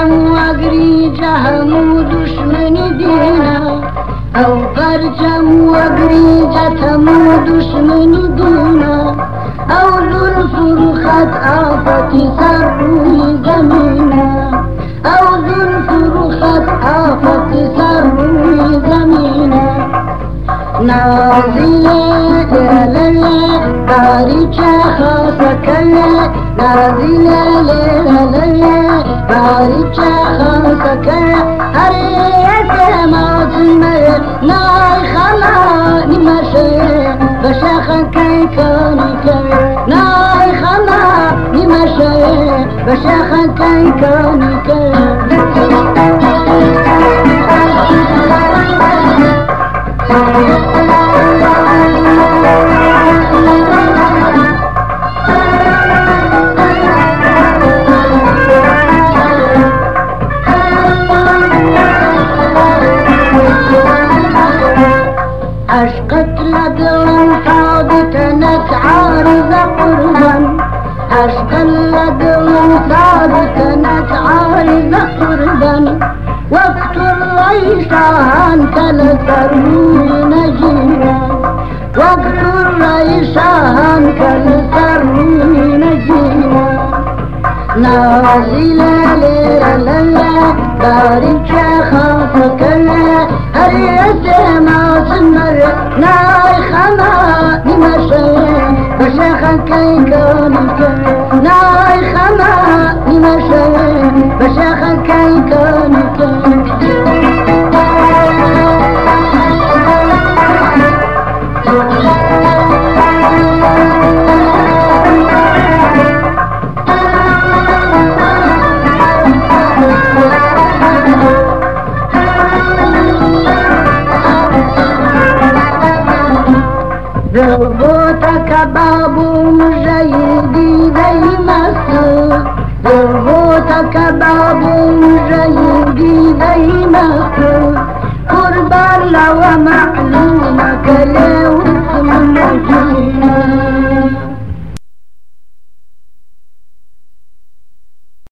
و اگریج همو دشمن دینا او پرچم و اگریج همو دشمن دینا او زلف و خط آفتی سر روی زمینا او زلف و خط آفتی سر روی زمینا نازله ليلة باريكا خاصكا نازله ليلة باريكا خاصكا هريت ما تمر ناي خلا نمشي بشاخا كي كوني كي ناي خلا نمشي بشاخا كي كوني كي عشقت لدوم صادتنك عارضة قربا عشق لدوم صادتنك عارضة قربا وقت الريشان كالسرور نجينا وقت الريشان كالسرور نجينا نازلة ليلة بارك خافك هريت ما سمر ناي خما نمشي بشاخا كي كونك ناي خما نمشي بشاخا كي كونك ضربوتك بابو مجيدي زي مصر ضربوتك بابو مجيدي زي مصر قربان لو معنا